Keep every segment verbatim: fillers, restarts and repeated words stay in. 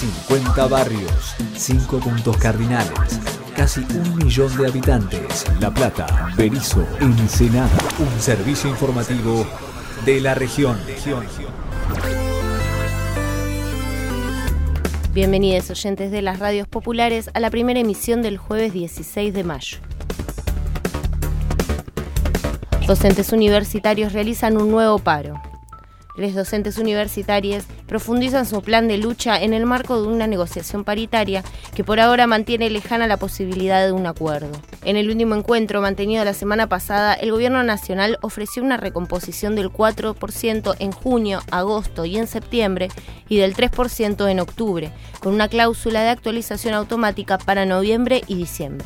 cincuenta barrios, cinco puntos cardinales, casi un millón de habitantes. La Plata, Berisso, Ensenada. Un servicio informativo de la región. Bienvenidos oyentes de las radios populares a la primera emisión del jueves dieciséis de mayo. Docentes universitarios realizan un nuevo paro. Los docentes universitarios profundizan su plan de lucha en el marco de una negociación paritaria que por ahora mantiene lejana la posibilidad de un acuerdo. En el último encuentro mantenido la semana pasada, el Gobierno Nacional ofreció una recomposición del cuatro por ciento en junio, agosto y en septiembre y del tres por ciento en octubre, con una cláusula de actualización automática para noviembre y diciembre.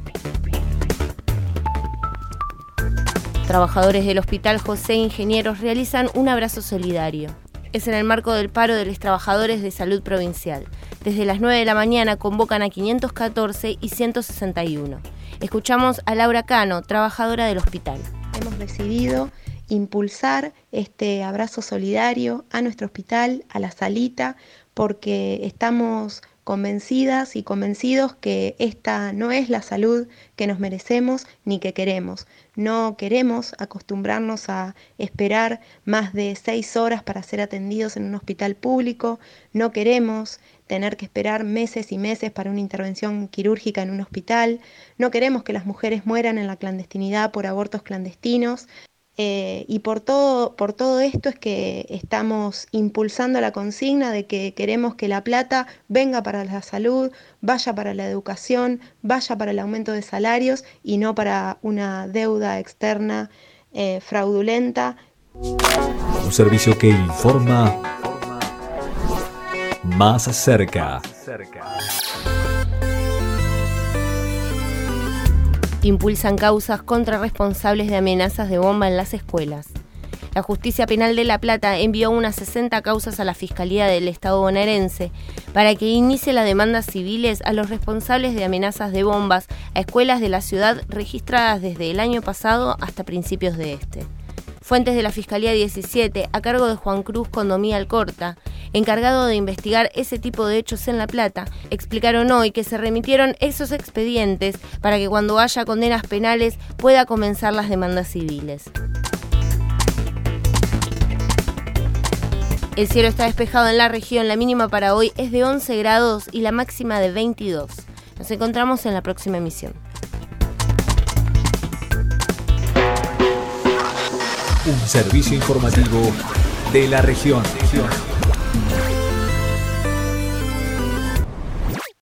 Trabajadores del Hospital José Ingenieros realizan un abrazo solidario. Es en el marco del paro de los trabajadores de salud provincial. Desde las nueve de la mañana convocan a quinientos catorce y ciento sesenta y uno. Escuchamos a Laura Cano, trabajadora del hospital. Hemos decidido impulsar este abrazo solidario a nuestro hospital, a la salita, porque estamos convencidas y convencidos que esta no es la salud que nos merecemos ni que queremos. No queremos acostumbrarnos a esperar más de seis horas para ser atendidos en un hospital público. No queremos tener que esperar meses y meses para una intervención quirúrgica en un hospital. No queremos que las mujeres mueran en la clandestinidad por abortos clandestinos. Eh, y por todo, por todo esto es que estamos impulsando la consigna de que queremos que la plata venga para la salud, vaya para la educación, vaya para el aumento de salarios y no para una deuda externa eh, fraudulenta. Un servicio que informa más cerca. Impulsan causas contra responsables de amenazas de bomba en las escuelas. La Justicia Penal de La Plata envió unas sesenta causas a la Fiscalía del Estado bonaerense para que inicie las demandas civiles a los responsables de amenazas de bombas a escuelas de la ciudad registradas desde el año pasado hasta principios de este. Fuentes de la Fiscalía diecisiete, a cargo de Juan Cruz Condomí Alcorta, encargado de investigar ese tipo de hechos en La Plata, explicaron hoy que se remitieron esos expedientes para que cuando haya condenas penales pueda comenzar las demandas civiles. El cielo está despejado en la región, la mínima para hoy es de once grados y la máxima de veintidós. Nos encontramos en la próxima emisión. Un servicio informativo de la región.